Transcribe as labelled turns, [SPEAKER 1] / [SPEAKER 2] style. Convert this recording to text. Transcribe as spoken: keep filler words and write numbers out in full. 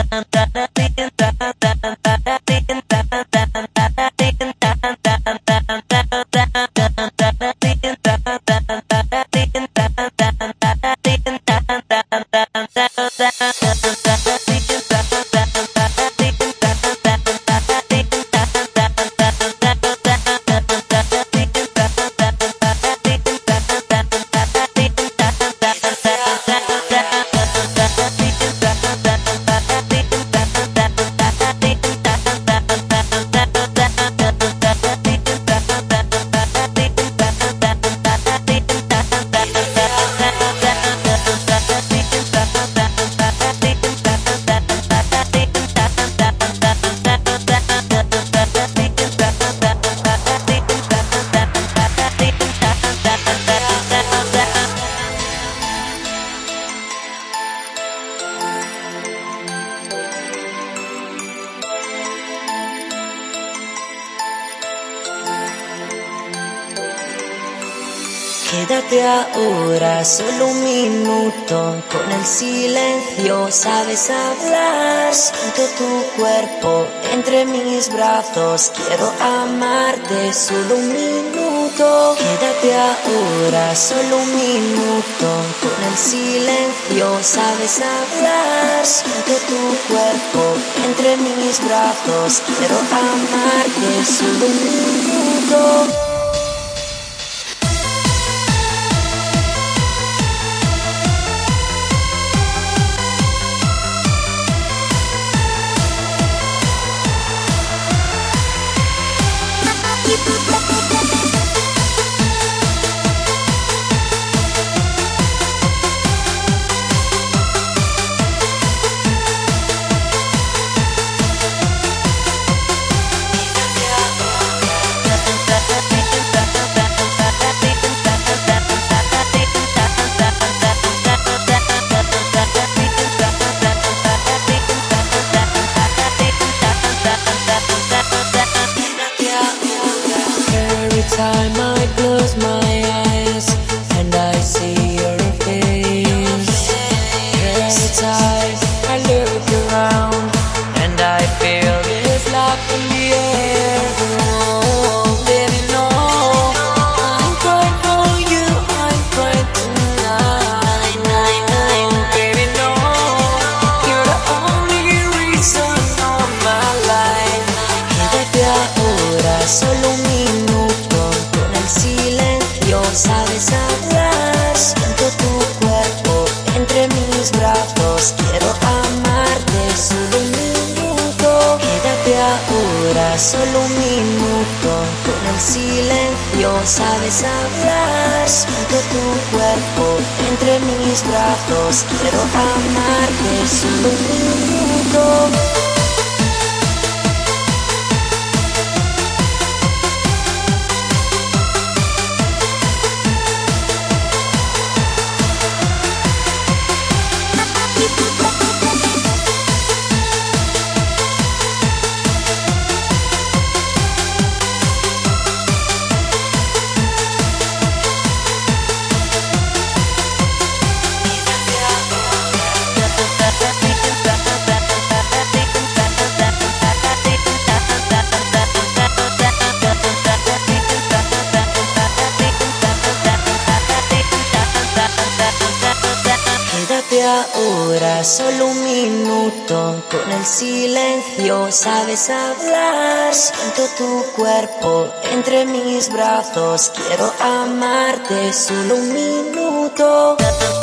[SPEAKER 1] Quédate ahora solo un minuto, con el silencio sabes hablar. Siento tu cuerpo entre mis brazos, quiero amarte solo un minuto. Quédate ahora solo un minuto, con el silencio sabes hablar. Siento tu cuerpo entre mis brazos, quiero amarte solo un minuto. Time I close my eyes and I see your face. Every time I look around and I feel this love in the air. Oh, baby, no, I'm crying for you, I'm crying tonight. Oh, baby, no, you're the only reason of my life. Quédate ahora solo un minuto, silencio sabes hablar. Siento tu cuerpo entre mis brazos, quiero amarte solo un minuto. Quédate ahora solo un minuto, con el silencio sabes hablar. Siento tu cuerpo entre mis brazos, quiero amarte solo un minuto. Quédate ahora solo un minuto, con el silencio sabes hablar. Siento tu cuerpo entre mis brazos, quiero amarte solo un minuto.